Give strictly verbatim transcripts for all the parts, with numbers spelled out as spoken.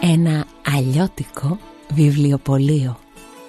Ένα αλλιώτικο βιβλιοπωλείο.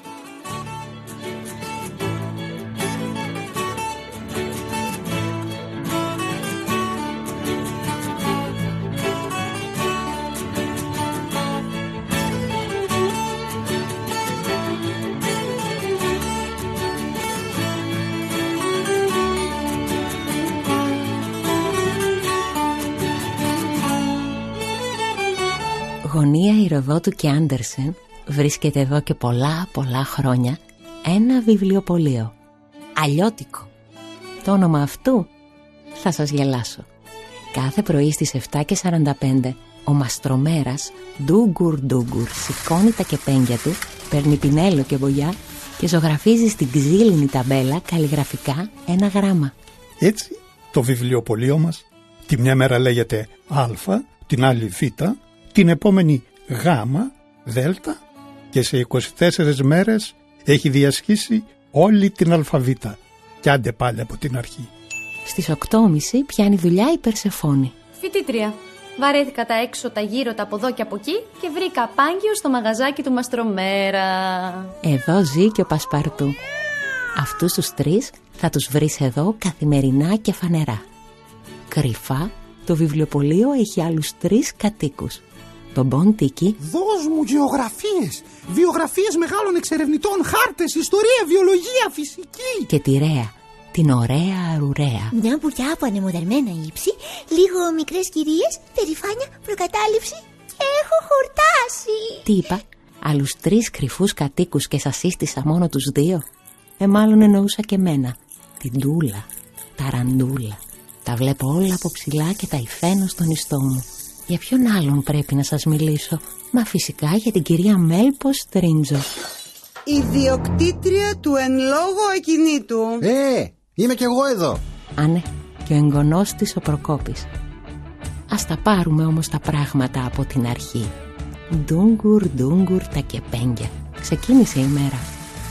Γωνία Ηροδότου και Άντερσεν βρίσκεται εδώ και πολλά πολλά χρόνια ένα βιβλιοπωλείο. Αλλιώτικο. Το όνομα αυτού θα σας γελάσω. Κάθε πρωί στις επτά και σαράντα πέντε ο μαστρομέρας ντούγκουρ ντούγκουρ σηκώνει τα κεπέγγια του, παίρνει πινέλο και βολιά και ζωγραφίζει στην ξύλινη ταμπέλα καλλιγραφικά ένα γράμμα. Έτσι το βιβλιοπωλείο μας τη μια μέρα λέγεται Α, την άλλη Β, την επόμενη Γ, Δ και σε είκοσι τέσσερις μέρες έχει διασχίσει όλη την αλφαβήτα. Κι άντε πάλι από την αρχή. Στις οκτώ και μισή πιάνει δουλειά η Περσεφόνη. Φοιτήτρια. Βαρέθηκα τα έξω, τα γύρω, τα από εδώ και από εκεί και βρήκα πάγιο στο μαγαζάκι του Μαστρομέρα. Εδώ ζει και ο Πασπαρτού. Αυτούς τους τρεις θα τους βρεις εδώ καθημερινά και φανερά. Κρυφά το βιβλιοπωλείο έχει άλλους τρεις κατοίκους. Τον Μποντίκι. Δώσ' μου γεωγραφίες, βιογραφίες μεγάλων εξερευνητών, χάρτες, ιστορία, βιολογία, φυσική. Και τη Ρέα, την ωραία αρουραία. Μια μπουριά από ανεμοδαρμένα ύψη, λίγο μικρές κυρίες, περηφάνεια, προκατάληψη και έχω χορτάσει. Τι είπα, άλλους τρεις κρυφούς κατοίκους και σας σύστησα μόνο τους δύο. Ε, μάλλον εννοούσα και μένα, την Τούλα, τα Ραντούλα. Τα βλέπω όλα από ψηλά και τα υφαίνω στον ιστό μου. Για ποιον άλλον πρέπει να σας μιλήσω? Μα φυσικά για την κυρία Μέλπο Στρίντζο, ιδιοκτήτρια του εν λόγω ακινήτου. Ε, είμαι κι εγώ εδώ. Άνε, και ο εγγονός της ο Προκόπης. Ας τα πάρουμε όμως τα πράγματα από την αρχή. Ντούγκουρ, ντούγκουρ τα κεπέγγια. Ξεκίνησε η μέρα.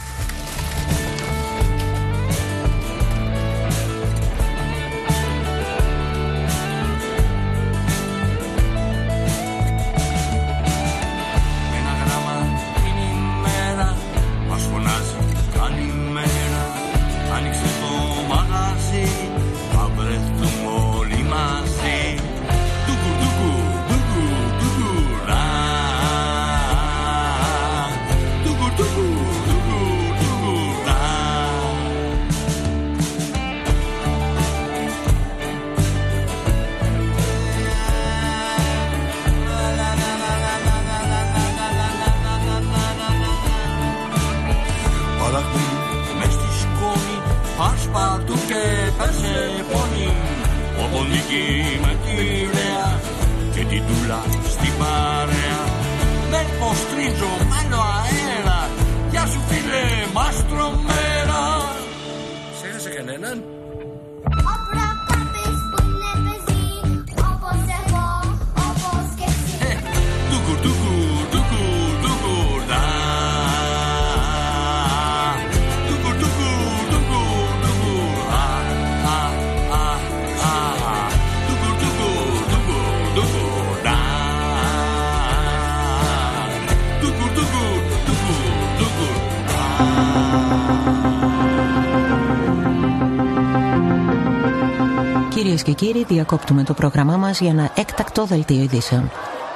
Κυρίες και κύριοι, διακόπτουμε το πρόγραμμά μας για ένα έκτακτο δελτίο ειδήσεων.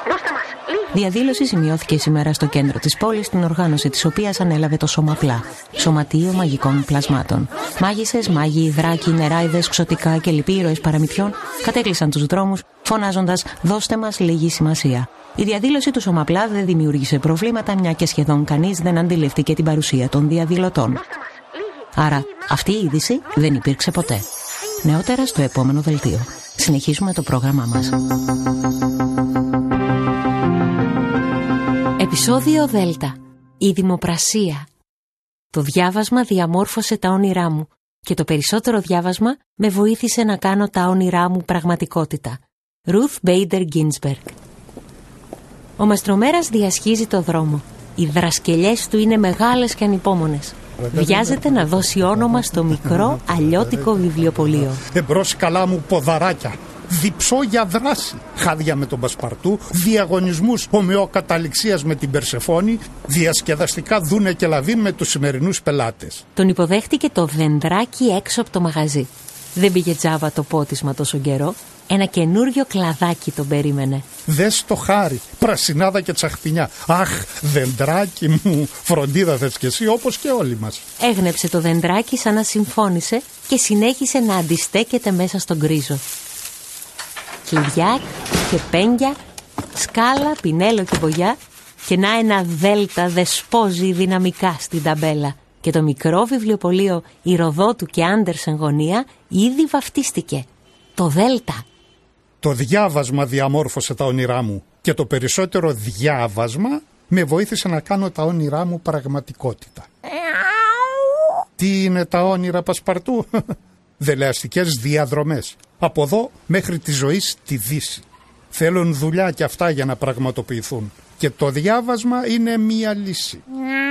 Διαδήλωση σημειώθηκε σήμερα στο κέντρο της πόλης, την οργάνωση της οποίας ανέλαβε το Σωμαπλά, Σωματείο Μαγικών Πλασμάτων. Μάγισσες, μάγοι, δράκοι, νεράιδες, ξωτικά και λοιποί ήρωες παραμυθιών κατέκλυσαν τους δρόμους, φωνάζοντας «Δώστε μας λίγη σημασία». Η διαδήλωση του Σωμαπλά δεν δημιούργησε προβλήματα, μια και σχεδόν κανείς δεν αντιλήφθηκε την παρουσία των διαδηλωτών. Άρα, αυτή η είδηση δεν υπήρξε ποτέ. Νεότερα στο επόμενο δελτίο. Συνεχίζουμε το πρόγραμμά μας. Επεισόδιο Δέλτα. Η δημοπρασία. Το διάβασμα διαμόρφωσε τα όνειρά μου και το περισσότερο διάβασμα με βοήθησε να κάνω τα όνειρά μου πραγματικότητα. Ruth Bader Ginsburg. Ο Μαστρομέρας διασχίζει το δρόμο. Οι δρασκελιές του είναι μεγάλες και ανυπόμονες. Βιάζεται να δώσει όνομα στο μικρό αλλιώτικο βιβλιοπωλείο. Εμπρός καλά μου ποδαράκια. διψώ για δράση. Χάδια με τον Πασπαρτού, διαγωνισμούς ομοιοκαταληξίας με την Περσεφόνη, διασκεδαστικά Δούνε και Λαβίν με τους σημερινούς πελάτες. Τον υποδέχτηκε το δεντράκι έξω από το μαγαζί. Δεν πήγε τζάβα το πότισμα τόσο καιρό. Ένα καινούριο κλαδάκι τον περίμενε. Δες το χάρι, πρασινάδα και τσαχπινιά. Αχ, δεντράκι μου, φροντίδα θες κι εσύ όπως και όλοι μας. Έγνεψε το δεντράκι σαν να συμφώνησε και συνέχισε να αντιστέκεται μέσα στον γκρίζο. Κλειδιά και πένια, σκάλα, πινέλο και μπογιά και να ένα δέλτα δεσπόζει δυναμικά στην ταμπέλα. Και το μικρό βιβλιοπωλείο Ηροδότου και Άντερσεν γωνία ήδη βαφτίστηκε. Το Δέλτα. Το διάβασμα διαμόρφωσε τα όνειρά μου και το περισσότερο διάβασμα με βοήθησε να κάνω τα όνειρά μου πραγματικότητα. Τι είναι τα όνειρα, Πασπαρτού? Δελεαστικές διαδρομές από εδώ μέχρι τη ζωή στη Δύση. Θέλουν δουλειά κι αυτά για να πραγματοποιηθούν και το διάβασμα είναι μία λύση.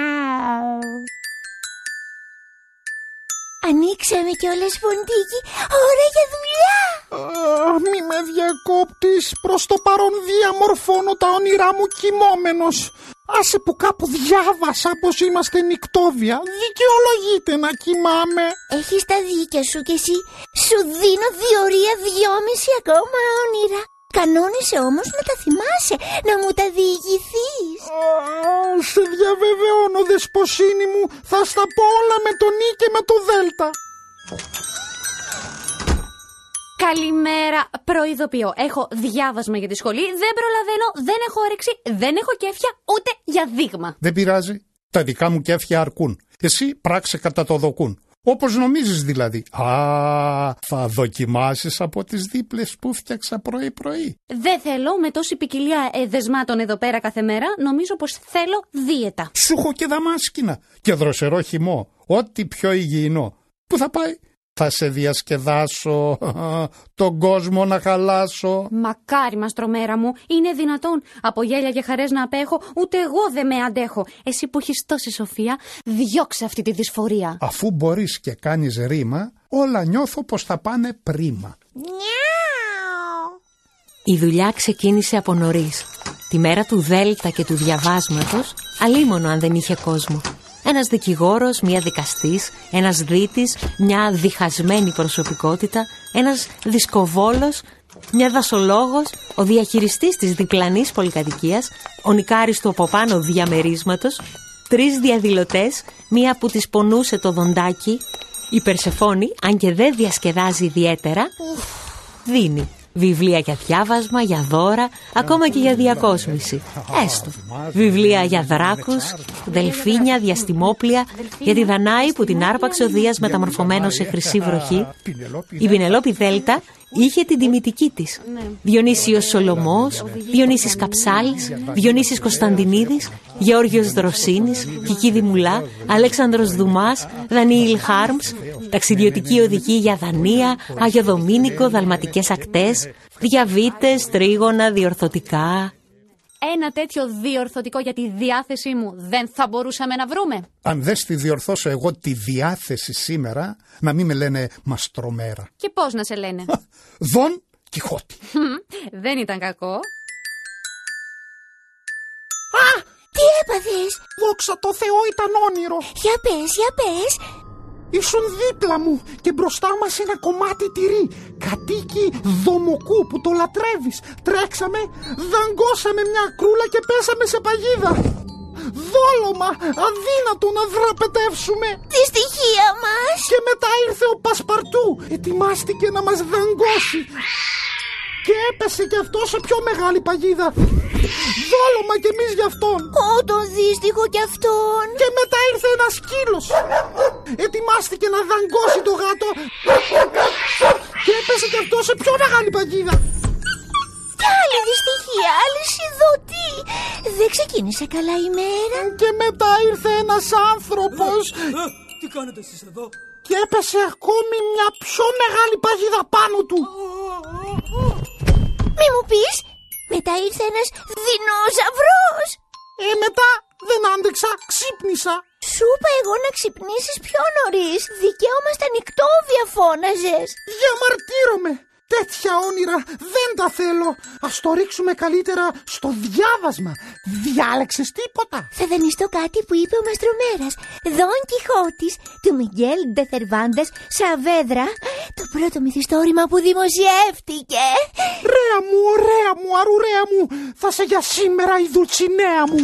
Ανοίξαμε κιόλας, Ποντίκι. Ώρα για δουλειά. Α, μη με διακόπτεις. Προς το παρόν διαμορφώνω τα όνειρά μου κοιμόμενος. Άσε που κάπου διάβασα πως είμαστε νικτόβια. Δικαιολογείται να κοιμάμαι. Έχεις τα δίκια σου κι εσύ. Σου δίνω διορία δυόμιση ακόμα όνειρα. Κανόνισε όμως να τα θυμάσαι, να μου τα διηγηθείς. Α, σε διαβεβαιώνω, δεσποσίνη μου, θα στα πω όλα με το νι και με το δέλτα. Καλημέρα, προειδοποιώ. Έχω διάβασμα για τη σχολή, δεν προλαβαίνω, δεν έχω όρεξη, δεν έχω κέφια ούτε για δείγμα. Δεν πειράζει, τα δικά μου κέφια αρκούν. Εσύ πράξε κατά το δοκούν. Όπως νομίζεις δηλαδή. Α, θα δοκιμάσεις από τις δίπλες που φτιάξα πρωί-πρωί. Δεν θέλω με τόση ποικιλία ε, δεσμάτων εδώ πέρα κάθε μέρα. Νομίζω πως θέλω δίαιτα. Σου έχω και δαμάσκηνα και δροσερό χυμό. Ό,τι πιο υγιεινό. Πού θα πάει? Θα σε διασκεδάσω, τον κόσμο να χαλάσω. Μακάρι, μαστρομέρα μου, είναι δυνατόν από γέλια και χαρές να απέχω? Ούτε εγώ δεν με αντέχω. Εσύ που έχεις τόση σοφία, διώξε αυτή τη δυσφορία. Αφού μπορείς και κάνεις ρήμα, όλα νιώθω πως θα πάνε πρίμα. Η δουλειά ξεκίνησε από νωρίς. Τη μέρα του Δέλτα και του διαβάσματος, αλίμονο αν δεν είχε κόσμο. Ένας δικηγόρος, μια δικαστής, ένας δίτης, μια διχασμένη προσωπικότητα, ένας δισκοβόλος, μια δασολόγος, ο διαχειριστής της διπλανής πολυκατοικίας, ο νικάρης του από πάνω διαμερίσματος, τρεις διαδηλωτές, μία που της πονούσε το δοντάκι. Η Περσεφόνη, αν και δεν διασκεδάζει ιδιαίτερα, δίνει βιβλία για διάβασμα, για δώρα, ακόμα και για διακόσμηση. Έστω. Βιβλία για δράκους, δελφίνια, διαστημόπλια, για τη Δανάη που την άρπαξε ο Δίας μεταμορφωμένο σε χρυσή βροχή. Η Πινελόπη Δέλτα είχε την τιμητική της. Διονύσιος Σολωμός, Διονύσης Καψάλης, Διονύσης Κωνσταντινίδης, Γεώργιος Δροσίνης, Κική Δημουλά, Αλέξανδρος Δουμάς, Δανίηλ Χάρμς, ταξιδιωτική οδηγή για Δανία, Άγιο Δομήνικο, δαλματικές ακτές, διαβήτες, τρίγωνα, διορθωτικά. Ένα τέτοιο διορθωτικό για τη διάθεσή μου δεν θα μπορούσαμε να βρούμε? Αν δεν στη διορθώσω εγώ τη διάθεση σήμερα, να μην με λένε μαστρομέρα. Και πώς να σε λένε? Δον Κιχώτη. Δεν ήταν κακό. Α, τι έπαθες? Δόξα τω Θεώ, ήταν όνειρο. Για πες, για πες. Ήσουν δίπλα μου και μπροστά μας ένα κομμάτι τυρί, κατοίκι δομοκού που το λατρεύεις. Τρέξαμε, δαγκώσαμε μια κρούλα και πέσαμε σε παγίδα. Δόλωμα, αδύνατο να δραπετεύσουμε. Τη στοιχεία μας. Και μετά ήρθε ο Πασπαρτού, ετοιμάστηκε να μας δαγκώσει. Και έπεσε κι αυτό σε πιο μεγάλη παγίδα. Δόλωμα κι εμείς γι' αυτόν. Ω, το δύστιχο κι αυτόν. Και μετά ήρθε ένα σκύλος. Ετοιμάστηκε να δαγκώσει το γάτο. Και έπεσε κι αυτό σε πιο μεγάλη παγίδα. Κι άλλη δυστυχία, άλλη σιδωτή. Δεν ξεκίνησε καλά η μέρα. Και μετά ήρθε ένας άνθρωπος. Τι κάνετε εσείς εδώ? Και έπεσε ακόμη μια πιο μεγάλη παγίδα πάνω του. Μη μου πεις, μετά ήρθε ένας δεινόσαυρος. Ε, μετά δεν άντεξα, ξύπνησα. Σου είπα εγώ να ξυπνήσεις πιο νωρίς. Δικαίωμα στα νικτόβια φώναζες. Διαμαρτύρομαι. Τέτοια όνειρα δεν τα θέλω. Ας το ρίξουμε καλύτερα στο διάβασμα. Διάλεξες τίποτα? Θα δανειστώ κάτι που είπε ο Μαστρομέρας. Δον Κιχώτης του Μιγγέλ ντε Θερβάντες Σαβέδρα. Το πρώτο μυθιστόρημα που δημοσιεύτηκε. Ρέα μου, ωραία μου, αρουρέα μου. Θα σε για σήμερα η Δουλτσινέα μου.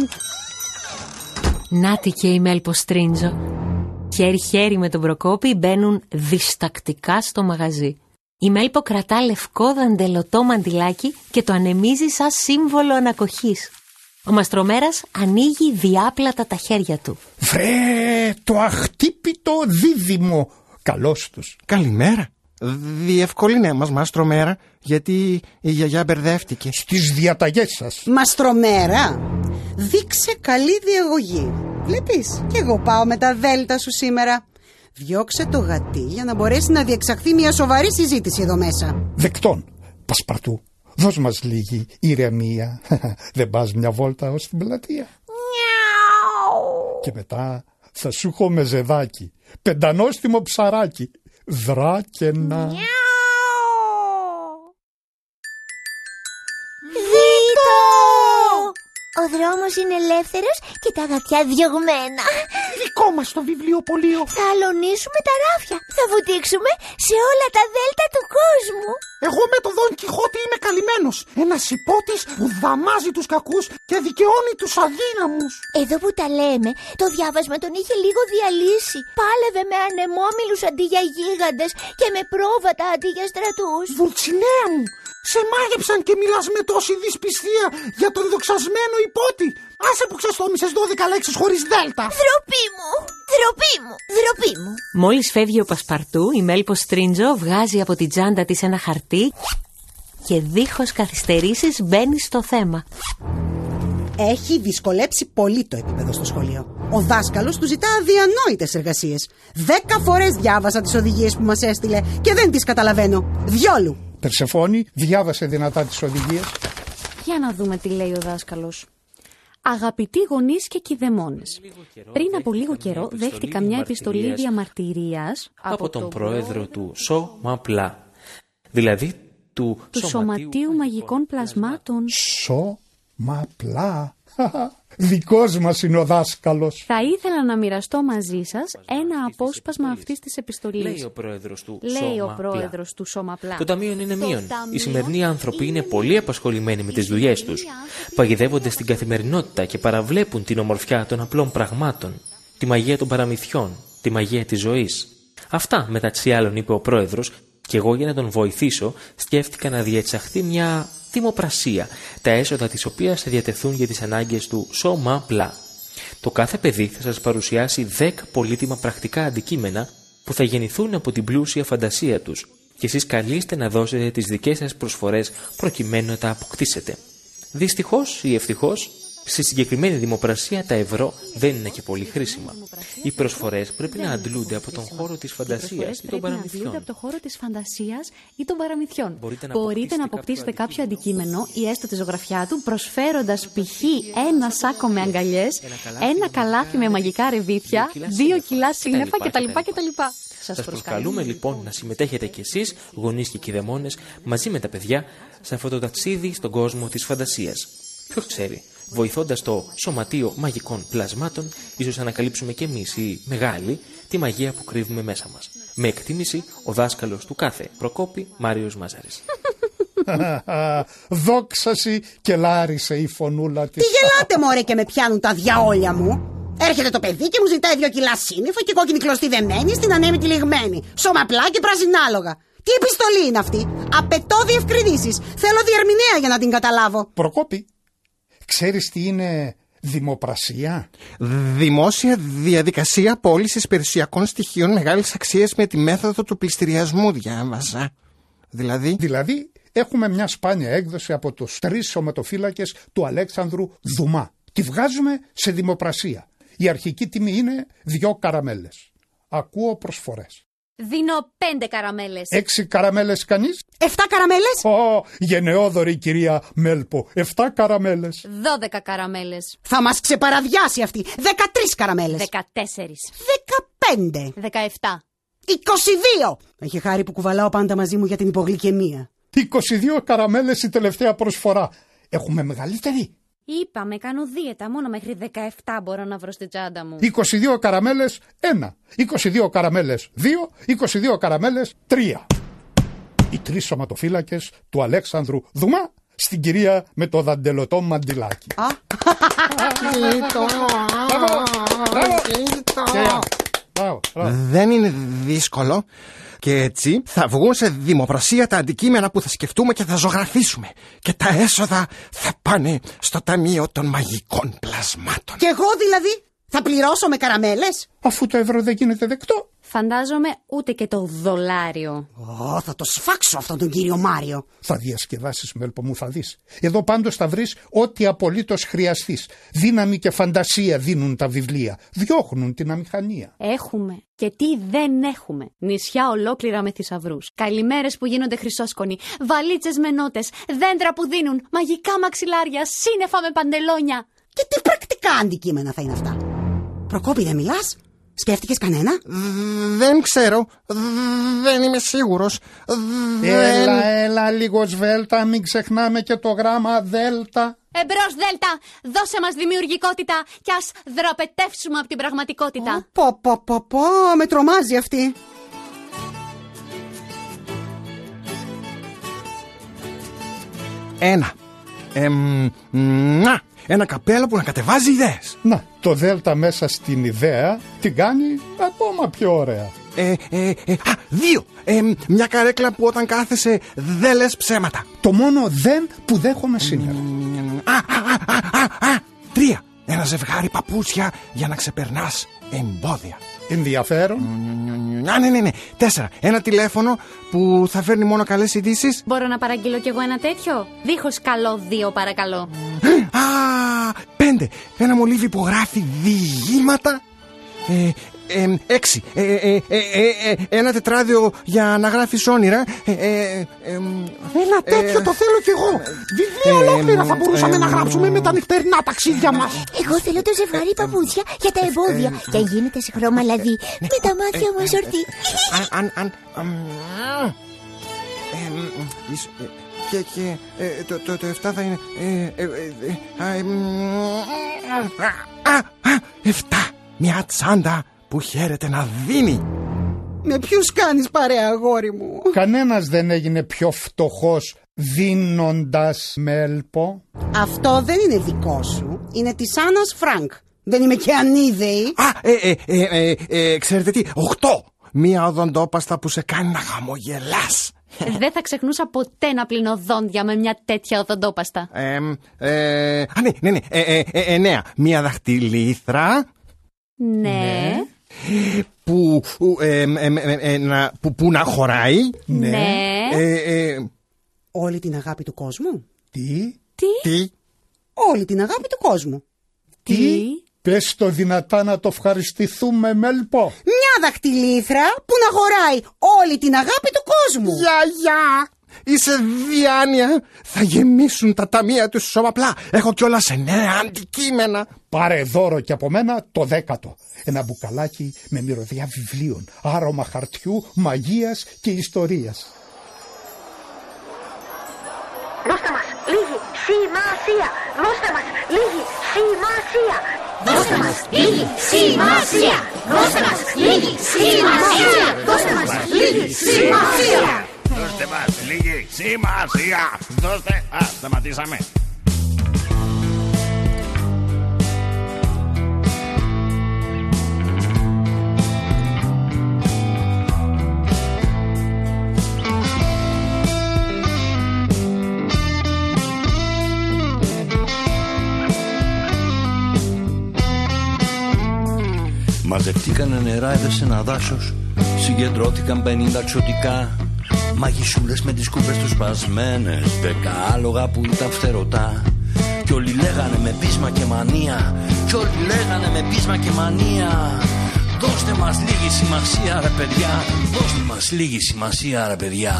Νάτι και η Μέλπο-Στρίντζο. Χέρι-χέρι με τον Προκόπη μπαίνουν διστακτικά στο μαγαζί. Η Μέλπο κρατά λευκό δαντελωτό μαντιλάκι και το ανεμίζει σαν σύμβολο ανακοχής. Ο Μαστρομέρας ανοίγει διάπλατα τα χέρια του. Βρε, το αχτύπητο δίδυμο. Καλώς τους. Καλημέρα. Διευκολύνε μας, Μαστρομέρα, γιατί η γιαγιά μπερδεύτηκε. Στις διαταγές σας. Μαστρομέρα, δείξε καλή διαγωγή. Βλέπεις, κι εγώ πάω με τα δέλτα σου σήμερα. Διώξε το γατί για να μπορέσει να διεξαχθεί μια σοβαρή συζήτηση εδώ μέσα. Δεκτών. Πασπαρτού, δώσ' μας λίγη ηρεμία. Δεν πας μια βόλτα ως την πλατεία? Και μετά θα σου έχω μεζεδάκι, πεντανόστιμο ψαράκι, δράκαινα. Ο δρόμος είναι ελεύθερος και τα γατιά διωγμένα. Δικό μας το βιβλιοπωλείο. Θα αλωνίσουμε τα ράφια. Θα βουτήξουμε σε όλα τα δέλτα του κόσμου. Εγώ με τον Δον Κιχώτη είμαι καλυμμένος. Ένας υπότης που δαμάζει τους κακούς και δικαιώνει τους αδύναμους. Εδώ που τα λέμε, το διάβασμα τον είχε λίγο διαλύσει. Πάλευε με ανεμόμυλους αντί για γίγαντες και με πρόβατα αντί για στρατούς. Δουλτσινέα μου, σε μάγεψαν και μιλάς με τόση δυσπιστία για τον δοξασμένο υπότη. Άσε που ξεστόμησες δώδεκα λέξεις χωρίς δέλτα. Ντροπή μου, ντροπή μου, ντροπή μου. Μόλις φεύγει ο Πασπαρτού, η Μέλπο-Στρίντζο βγάζει από την τσάντα της ένα χαρτί και δίχως καθυστερήσεις μπαίνει στο θέμα. Έχει δυσκολέψει πολύ το επίπεδο στο σχολείο. Ο δάσκαλος του ζητά αδιανόητες εργασίες. Δέκα φορές διάβασα τις οδηγίες που μας έστειλε και δεν τις καταλαβαίνω. Διόλου. Περσεφόνη, διάβασε δυνατά τις οδηγίες. Για να δούμε τι λέει ο δάσκαλος. Αγαπητοί γονείς και κηδεμόνες, πριν από λίγο καιρό δέχτηκα μια επιστολή διαμαρτυρίας από τον πρόεδρο του ΣΟΜΑΠΛΑ, δηλαδή του, του Σωματείου Μαγικών Πλασμάτων. ΣΟΜΑΠΛΑ. Δικός μας είναι ο δάσκαλος. Θα ήθελα να μοιραστώ μαζί σας ένα απόσπασμα αυτής της επιστολής. Λέει ο πρόεδρος του Λέει ο πρόεδρος του ΣΟΜΑΠΛΑ. Το ταμείο είναι μείον. Οι σημερινοί άνθρωποι είναι πολύ απασχολημένοι με τις δουλειές τους. Παγιδεύονται στην καθημερινότητα και παραβλέπουν την ομορφιά των απλών πραγμάτων, τη μαγεία των παραμυθιών, τη μαγεία της ζωής. Αυτά μεταξύ άλλων είπε ο πρόεδρος, και εγώ για να τον βοηθήσω σκέφτηκα να διεξαχθεί μια δημοπρασία, τα έσοδα της οποίας θα διατεθούν για τις ανάγκες του ΣΟΜΑΠΛΑ. Το κάθε παιδί θα σας παρουσιάσει δέκα πολύτιμα πρακτικά αντικείμενα που θα γεννηθούν από την πλούσια φαντασία τους και εσείς καλείστε να δώσετε τις δικές σας προσφορές προκειμένου να τα αποκτήσετε. Δυστυχώς ή ευτυχώς, στη συγκεκριμένη δημοπρασία τα ευρώ δεν είναι και πολύ χρήσιμα. Οι προσφορές πρέπει να αντλούνται από τον χώρο της φαντασίας ή των παραμυθιών. από το χώρο της φαντασίας ή των παραμυθιών. Μπορείτε να Μπορείτε αποκτήσετε να αποκτήσετε κάποιο αντικείμενο ή έστω τη ζωγραφιά του, προσφέροντας π.χ. ένα σάκο με αγκαλιές, ένα καλάθι με μαγικά ρεβίθια, δύο κιλά σύννεφα κτλ. Σας προσκαλούμε λοιπόν να συμμετέχετε κι εσείς, γονείς και κηδεμόνες, μαζί με τα παιδιά, σε αυτό το ταξίδι στον κόσμο της φαντασίας. Ποιος ξέρει, βοηθώντας το Σωματείο Μαγικών Πλασμάτων, ίσως ανακαλύψουμε κι εμείς οι μεγάλοι τη μαγεία που κρύβουμε μέσα μας. Με εκτίμηση, ο δάσκαλος του κάθε Προκόπη, Μάριος Μάζαρης. Δόξαση και λάρισε η φωνούλα της. Τι γελάτε μωρέ και με πιάνουν τα διαόλια μου. Έρχεται το παιδί και μου ζητάει δύο κιλά σύννεφα και κόκκινη κλωστή δεμένη στην ανέμητη λιγμένη. Σωμαπλά και πρασινάλογα. Τι επιστολή είναι αυτή? Απαιτώ διευκρινήσεις. Θέλω διερμηνέα για να την καταλάβω. Προκόπη, ξέρεις τι είναι δημοπρασία? Δημόσια διαδικασία πώλησης περιουσιακών στοιχείων μεγάλης αξίας με τη μέθοδο του πληστηριασμού, διάβαζα. Δηλαδή... Δηλαδή, έχουμε μια σπάνια έκδοση από τους τρεις σωματοφύλακες του Αλέξανδρου Δουμά. Τη βγάζουμε σε δημοπρασία. Η αρχική τιμή είναι δύο καραμέλες. Ακούω προσφορές. Δίνω πέντε καραμέλες. Έξι καραμέλες κανείς? Εφτά καραμέλες? Ω, γενναιόδορη κυρία Μέλπο. Εφτά καραμέλες. Δώδεκα καραμέλες. Θα μας ξεπαραδιάσει αυτή. Δεκατρείς καραμέλες. Δεκατέσσερις. Δεκαπέντε. Δεκαεφτά. Εικοσιδύο. Έχει χάρη που κουβαλάω πάντα μαζί μου για την υπογλυκαιμία. είκοσι δύο καραμέλες η τελευταία προσφορά. Έχουμε μεγαλύτερη? Είπαμε, κάνω δίαιτα. Μόνο μέχρι δεκαεπτά μπορώ να βρω στη τσάντα μου. είκοσι δύο καραμέλες, ένα. είκοσι δύο καραμέλες, δύο. είκοσι δύο καραμέλες, τρία. Οι τρεις σωματοφύλακες του Αλέξανδρου Δουμά στην κυρία με το δαντελωτό μαντιλάκι. Δεν είναι δύσκολο. Και έτσι θα βγουν σε δημοπρασία τα αντικείμενα που θα σκεφτούμε και θα ζωγραφίσουμε. Και τα έσοδα θα πάνε στο Ταμείο των Μαγικών Πλασμάτων. Και εγώ δηλαδή θα πληρώσω με καραμέλες? Αφού το ευρώ δεν γίνεται δεκτό. Φαντάζομαι ούτε και το δολάριο. Ω, θα το σφάξω αυτόν τον κύριο Μάριο. Θα διασκεδάσεις, Μέλπο μου, θα δεις. Εδώ πάντως θα βρεις ό,τι απολύτως χρειαστείς. Δύναμη και φαντασία δίνουν τα βιβλία. Διώχνουν την αμηχανία. Έχουμε. Και τι δεν έχουμε. Νησιά ολόκληρα με θησαυρούς. Καλημέρες που γίνονται χρυσόσκονοι. Βαλίτσες με νότες. Δέντρα που δίνουν. Μαγικά μαξιλάρια. Σύννεφα με παντελόνια. Και τι πρακτικά αντικείμενα θα είναι αυτά? Προκόπη, δεν μιλάς? Σκέφτηκες κανένα? Δεν ξέρω. Δεν είμαι σίγουρος. Έλα, έλα λίγο σβέλτα. Μην ξεχνάμε και το γράμμα δέλτα. Εμπρός Δέλτα, δώσε μας δημιουργικότητα κι ας δραπετεύσουμε από την πραγματικότητα. Πω πω πω πω, με τρομάζει αυτή. Ένα. Εμ, να, ένα καπέλο που να κατεβάζει ιδέες. Να, το δέλτα μέσα στην ιδέα την κάνει ακόμα πιο ωραία. Ε, ε, ε, α, δύο. Ε, μια καρέκλα που όταν κάθεσαι δεν λες ψέματα. Το μόνο δεν που δέχομαι σήμερα. Α, α, α, α, α, τρία. Ένα ζευγάρι παπούτσια για να ξεπερνάς εμπόδια. Ενδιαφέρον. Α, ναι, ναι, ναι. Τέσσερα. Ένα τηλέφωνο που θα φέρνει μόνο καλές ειδήσεις. Μπορώ να παραγγείλω κι εγώ ένα τέτοιο? Δίχως καλό, δύο παρακαλώ. Α, πέντε. Ένα μολύβι που γράφει διηγήματα. Ε, ε, έξι. Ε, ε, ε, ε, ε, ένα τετράδιο για να γράφεις όνειρα. Ε, ε, ε, Ένα τέτοιο ε, το θέλω κι εγώ. Βιβλία ε, ολόκληρα θα μπορούσαμε ε, να γράψουμε με τα νυχτερινά ταξίδια μας. Εγώ θέλω το ζευγάρι παπούτσια για τα εμπόδια. Και γίνεται σε χρώμα λαδί με τα μάτια μου αζορτή. Αν, αν, και, και το εφτά θα είναι εφτά. Μια τσάντα που χαίρεται να δίνει. Με ποιους κάνεις παρέα, αγόρι μου? Κανένας δεν έγινε πιο φτωχός δίνοντας, Μέλπο. Αυτό δεν είναι δικό σου. Είναι της Άννας Φρανκ. Δεν είμαι και ανίδεη. Α, ε, ε, ε, ε, ε, ξέρετε τι, οχτώ. Μια οδοντόπαστα που σε κάνει να χαμογελάς. Δεν θα ξεχνούσα ποτέ να πλύνω δόντια με μια τέτοια οδοντόπαστα. Ε, ε, α, ναι, ναι, ναι. Ε, ε, ε, εννέα. Μια δαχτυλίθρα. Ναι. Που, ε, ε, ε, ε, να, που, που να χωράει. Ναι. Ε, ε, Όλη την αγάπη του κόσμου. Τι? Τι? Τι? Όλη την αγάπη του κόσμου. Τι? Πες το δυνατά να το ευχαριστηθούμε, Μέλπο. Μια δαχτυλίθρα που να χωράει όλη την αγάπη του κόσμου. Γιαγιά, είσαι διάνοια. Θα γεμίσουν τα ταμεία του σώμαπλά. Έχω κιόλας σε νέα αντικείμενα. Πάρε δώρο και από μένα το δέκατο. Ένα μπουκαλάκι με μυρωδιά βιβλίων, άρωμα χαρτιού, μαγείας και ιστορίας. Δώστε μας λίγη σημασία. Δώστε μας λίγη σημασία. Δώστε μας λίγη σημασία. Δώστε μας λίγη σημασία. Δώστε μας λίγη σημασία. Δώστε μας λίγη σημασία. Δώστε... Α, σταματήσαμε. Μαζευτήκανε νερά εδώ σε ένα δάσος. Συγκεντρώθηκαν πενήντα ξωτικά. Μαγισούλες με τις κούπες τους σπασμένες. Δέκα άλογα που ήταν φτερωτά. Κι όλοι λέγανε με πείσμα και μανία. Κι όλοι λέγανε με πείσμα και μανία. Δώστε μας λίγη σημασία ρε παιδιά. Δώστε μας λίγη σημασία ρε παιδιά.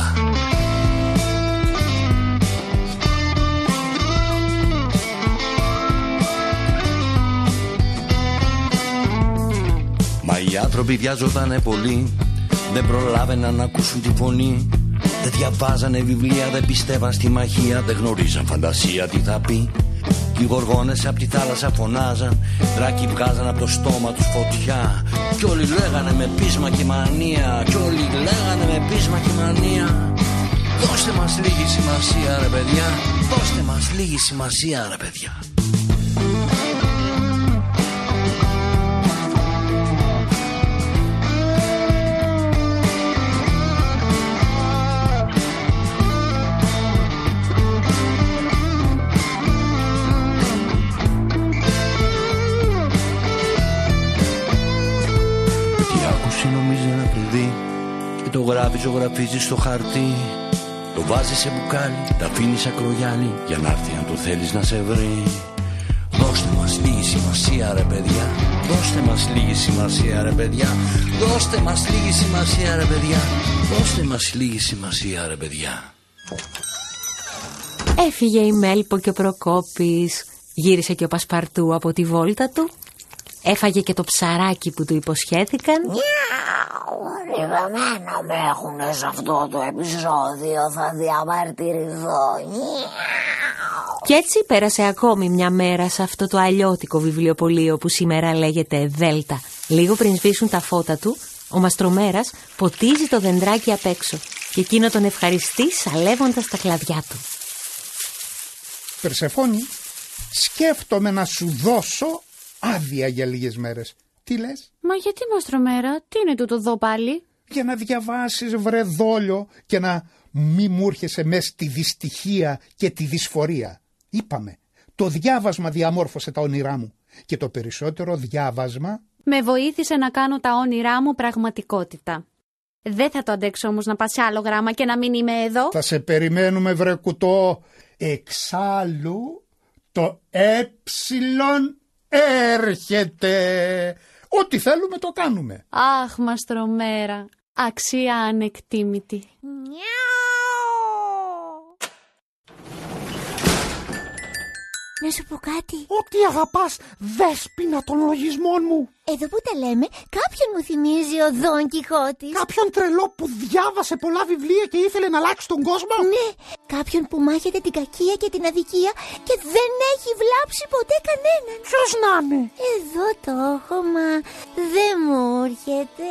Μα οι άνθρωποι βιάζονταν πολύ. Δεν προλάβαιναν να ακούσουν τη φωνή. Δεν διαβάζανε βιβλία, δεν πιστεύαν στη μαγεία, δεν γνωρίζαν φαντασία τι θα πει. Οι γοργόνες απ' τη θάλασσα φωνάζαν, δράκοι βγάζαν απ' το στόμα τους φωτιά. Κι όλοι λέγανε με πείσμα και μανία, κι όλοι λέγανε με πείσμα και μανία. Δώστε μας λίγη σημασία ρε παιδιά, δώστε μας λίγη σημασία ρε παιδιά. Το γράφει, ζωγραφίζει στο χαρτί. Το βάζει σε μπουκάλι, τα αφήνει σαν κρογιάλι, για να έρθει αν το θέλεις να σε βρει. Δώστε μας λίγη σημασία ρε παιδιά, δώστε μας λίγη σημασία ρε παιδιά, δώστε μας λίγη σημασία ρε παιδιά, δώστε μας λίγη σημασία ρε παιδιά. Έφυγε η Μέλπο και ο Προκόπης. Γύρισε και ο Πασπαρτού από τη βόλτα του. Έφαγε και το ψαράκι που του υποσχέθηκαν. Λιγαμένα με έχουνε σε αυτό το επεισόδιο, θα διαμαρτυρηθώ. Κι έτσι πέρασε ακόμη μια μέρα σε αυτό το αλλιώτικο βιβλιοπωλείο που σήμερα λέγεται Δέλτα. Λίγο πριν σβήσουν τα φώτα του, ο Μαστρομέρας ποτίζει το δεντράκι απ' έξω και εκείνο τον ευχαριστεί σαλεύοντας τα κλαδιά του. Περσεφόνη, σκέφτομαι να σου δώσω άδεια για λίγες μέρες. Τι λες? Μα γιατί, Μαστρομέρα, τι είναι τούτο εδώ πάλι? Για να διαβάσεις βρε δόλιο και να μη μου έρχεσαι μες στη δυστυχία και τη δυσφορία. Είπαμε, το διάβασμα διαμόρφωσε τα όνειρά μου και το περισσότερο διάβασμα με βοήθησε να κάνω τα όνειρά μου πραγματικότητα. Δεν θα το αντέξω όμως να πας σε άλλο γράμμα και να μην είμαι εδώ. Θα σε περιμένουμε βρε κουτό. Εξάλλου το έψιλον έρχεται. Ό,τι θέλουμε το κάνουμε. Αχ, Μαστρομέρα, αξία ανεκτήμητη. Να σου πω κάτι. Ό,τι αγαπάς, Δέσποινα των λογισμών μου. Εδώ που τα λέμε, κάποιον μου θυμίζει ο Δον Κιχώτης. Κάποιον τρελό που διάβασε πολλά βιβλία και ήθελε να αλλάξει τον κόσμο. Ναι, κάποιον που μάχεται την κακία και την αδικία και δεν έχει βλάψει ποτέ κανέναν. Ποιος να είναι? Εδώ το έχω, μα δεν μου έρχεται.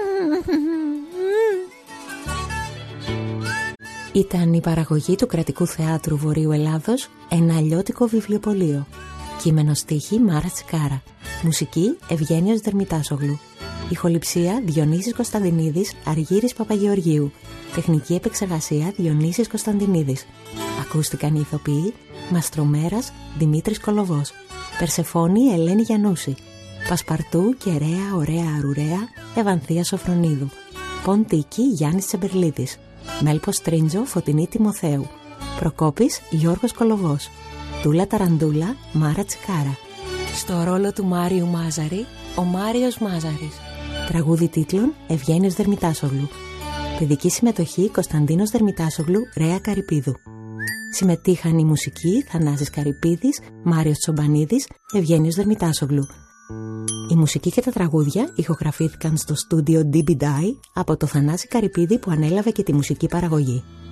Ήταν η παραγωγή του Κρατικού Θεάτρου Βορείου Ελλάδος, ένα αλλιώτικο βιβλιοπωλείο. Κείμενο στίχη Μάρα Τσικάρα. Μουσική Ευγένιος Δερμητάσογλου. Ηχοληψία Διονύσης Κωνσταντινίδης, Αργύρης Παπαγεωργίου. Τεχνική επεξεργασία Διονύσης Κωνσταντινίδης. Ακούστηκαν οι ηθοποιοί Μαστρομέρας Δημήτρης Κολοβός, Περσεφόνη Ελένη Γιαννούση, Πασπαρτού και Ρέα Ωραία Αρουραία Ευανθία Σοφρονίδου, Ποντίκη Γιάννης Τσεμπερλίδης, Μέλπος Τρίντζο Φωτεινή Τιμοθέου, Προκόπης Γιώργος Κολοβός, Τούλα Ταραντούλα Μάρα Τσικάρα. Στο ρόλο του Μάριου Μάζαρη, ο Μάριος Μάζαρης. Τραγούδι τίτλων Ευγένιος Δερμητάσογλου. Παιδική συμμετοχή Κωνσταντίνος Δερμητάσογλου, Ρέα Καρυπίδου. Συμμετείχαν η μουσική Θανάσης Καρυπίδης, Μάριος Τσομπανίδης, Ευγένιος Δερμητάσογλου. Η μουσική και τα τραγούδια ηχογραφήθηκαν στο στούντιο ντι μπι ντι άι από το Θανάση Καρυπίδη που ανέλαβε και τη μουσική παραγωγή.